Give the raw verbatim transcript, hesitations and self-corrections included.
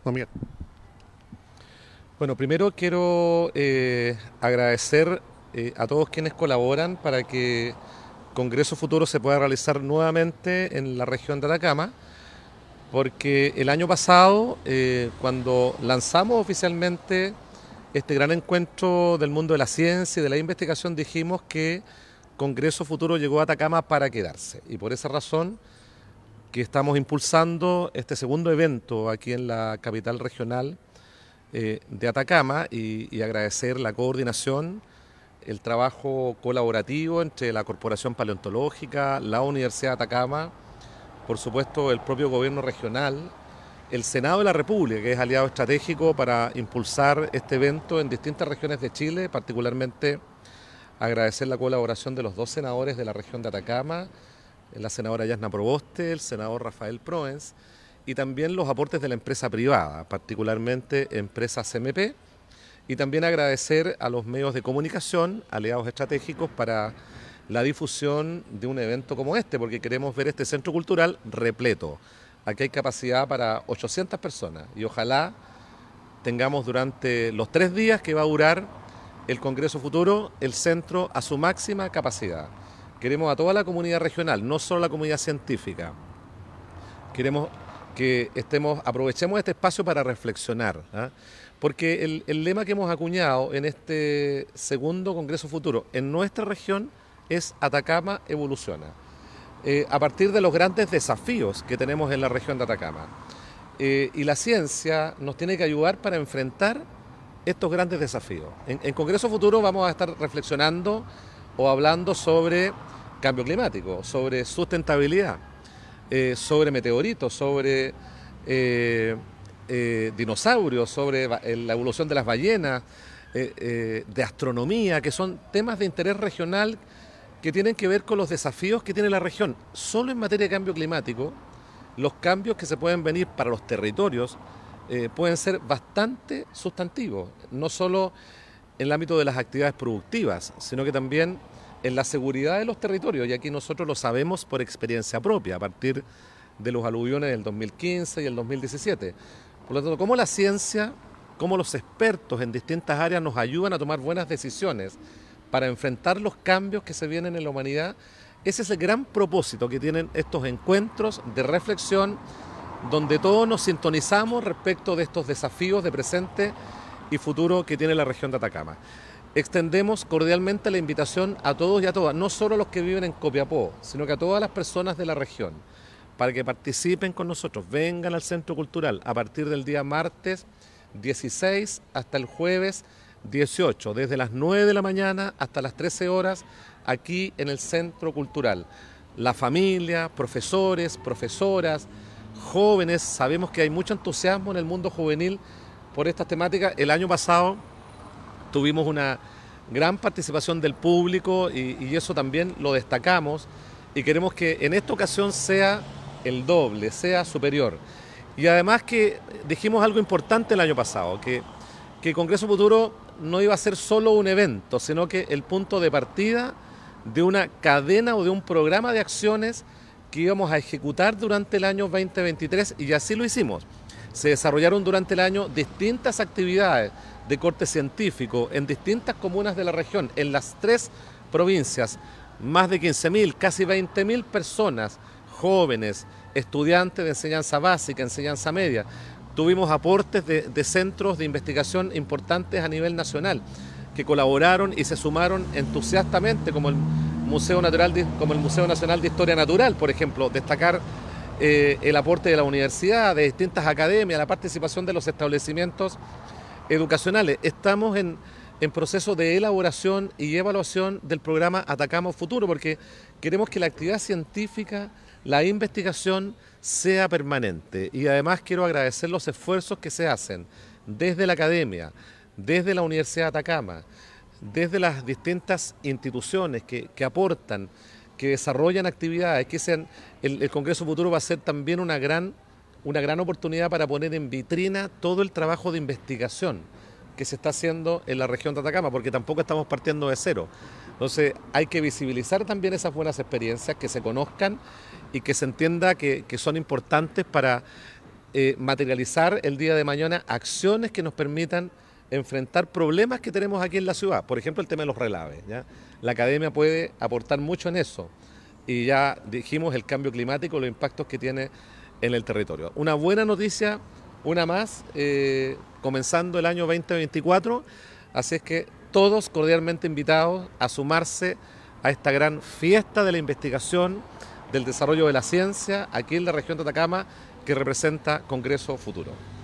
No, Miguel. Bueno, primero quiero eh, agradecer eh, a todos quienes colaboran para que Congreso Futuro se pueda realizar nuevamente en la región de Atacama, porque el año pasado, eh, cuando lanzamos oficialmente este gran encuentro del mundo de la ciencia y de la investigación, dijimos que Congreso Futuro llegó a Atacama para quedarse. Y por esa razón que estamos impulsando este segundo evento aquí en la capital regional eh, de Atacama y, y agradecer la coordinación, el trabajo colaborativo entre la Corporación Paleontológica, la Universidad de Atacama, por supuesto el propio gobierno regional, el Senado de la República, que es aliado estratégico para impulsar este evento en distintas regiones de Chile, particularmente agradecer la colaboración de los dos senadores de la región de Atacama, la senadora Yasna Proboste, el senador Rafael Proens, y también los aportes de la empresa privada, particularmente empresa C M P, y también agradecer a los medios de comunicación, aliados estratégicos, para la difusión de un evento como este, porque queremos ver este centro cultural repleto. Aquí hay capacidad para ochocientas personas y ojalá tengamos durante los tres días que va a durar el Congreso Futuro el centro a su máxima capacidad. Queremos a toda la comunidad regional, no solo la comunidad científica. Queremos que estemos, aprovechemos este espacio para reflexionar, ¿eh? Porque el, el lema que hemos acuñado en este segundo Congreso Futuro en nuestra región es Atacama evoluciona, eh, a partir de los grandes desafíos que tenemos en la región de Atacama. Eh, y la ciencia nos tiene que ayudar para enfrentar estos grandes desafíos. En, en Congreso Futuro vamos a estar reflexionando o hablando sobre cambio climático, sobre sustentabilidad, eh, sobre meteoritos, sobre eh, eh, dinosaurios, sobre la evolución de las ballenas, eh, eh, de astronomía, que son temas de interés regional que tienen que ver con los desafíos que tiene la región. Solo en materia de cambio climático, los cambios que se pueden venir para los territorios eh, pueden ser bastante sustantivos, no solo en el ámbito de las actividades productivas, sino que también en la seguridad de los territorios, y aquí nosotros lo sabemos por experiencia propia, a partir de los aluviones del dos mil quince y el dos mil diecisiete. Por lo tanto, cómo la ciencia, cómo los expertos en distintas áreas nos ayudan a tomar buenas decisiones para enfrentar los cambios que se vienen en la humanidad, ese es el gran propósito que tienen estos encuentros de reflexión, donde todos nos sintonizamos respecto de estos desafíos de presente y futuro que tiene la región de Atacama. Extendemos cordialmente la invitación a todos y a todas, no solo a los que viven en Copiapó, sino que a todas las personas de la región, para que participen con nosotros, vengan al Centro Cultural a partir del día martes dieciséis hasta el jueves dieciocho, desde las nueve de la mañana hasta las trece horas, aquí en el Centro Cultural. La familia, profesores, profesoras, jóvenes, sabemos que hay mucho entusiasmo en el mundo juvenil por estas temáticas. El año pasado tuvimos una gran participación del público y, y eso también lo destacamos y queremos que en esta ocasión sea el doble, sea superior. Y además que dijimos algo importante el año pasado, que, que Congreso Futuro no iba a ser solo un evento, sino que el punto de partida de una cadena o de un programa de acciones que íbamos a ejecutar durante el año veinte veintitrés y así lo hicimos. Se desarrollaron durante el año distintas actividades de corte científico en distintas comunas de la región, en las tres provincias, más de quince mil, casi veinte mil personas, jóvenes, estudiantes de enseñanza básica, enseñanza media. Tuvimos aportes de, de centros de investigación importantes a nivel nacional que colaboraron y se sumaron entusiastamente, como el Museo Natural, como el Museo Nacional de Historia Natural, por ejemplo, destacar eh, el aporte de la universidad, de distintas academias, la participación de los establecimientos educacionales. Estamos en, en proceso de elaboración y evaluación del programa Atacama Futuro, porque queremos que la actividad científica, la investigación sea permanente. Y además quiero agradecer los esfuerzos que se hacen desde la academia, desde la Universidad de Atacama, desde las distintas instituciones que, que aportan, que desarrollan actividades, que sean, el, el Congreso Futuro va a ser también una gran, una gran oportunidad para poner en vitrina todo el trabajo de investigación que se está haciendo en la región de Atacama, porque tampoco estamos partiendo de cero. Entonces hay que visibilizar también esas buenas experiencias, que se conozcan y que se entienda que, que son importantes para eh, materializar el día de mañana acciones que nos permitan enfrentar problemas que tenemos aquí en la ciudad. Por ejemplo, el tema de los relaves, ¿ya? La academia puede aportar mucho en eso. Y ya dijimos el cambio climático, los impactos que tiene en el territorio. Una buena noticia, una más, eh, comenzando el año veinte veinticuatro, así es que todos cordialmente invitados a sumarse a esta gran fiesta de la investigación, del desarrollo de la ciencia, aquí en la región de Atacama, que representa Congreso Futuro.